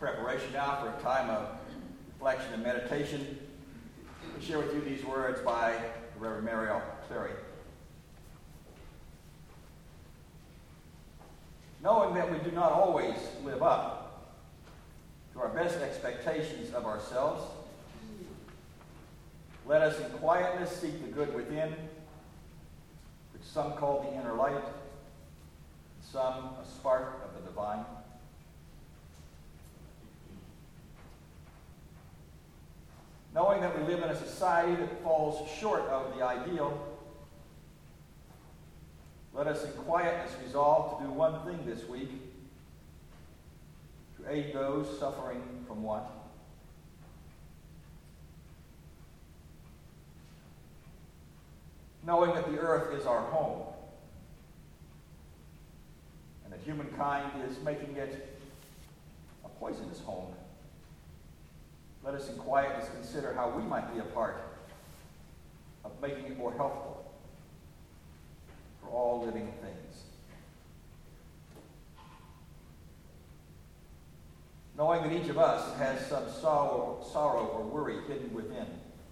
preparation now for a time of reflection and meditation, I share with you these words by Reverend Mariel Cleary. Knowing that we do not always live up to our best expectations of ourselves, let us in quietness seek the good within, which some call the inner light, some a spark of the divine. Knowing that we live in a society that falls short of the ideal, let us in quietness resolve to do one thing this week, to aid those suffering from want. Knowing that the earth is our home, and that humankind is making it a poisonous home, let us in quietness consider how we might be a part of making it more healthful for all living things. Knowing that each of us has some sorrow or worry hidden within,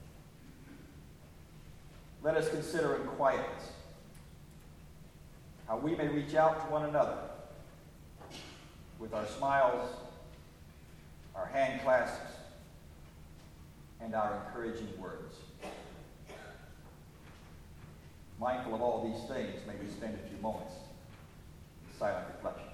let us consider in quietness how we may reach out to one another with our smiles, our hand clasps, and our encouraging words. Mindful of all these things, may we spend a few moments in silent reflection.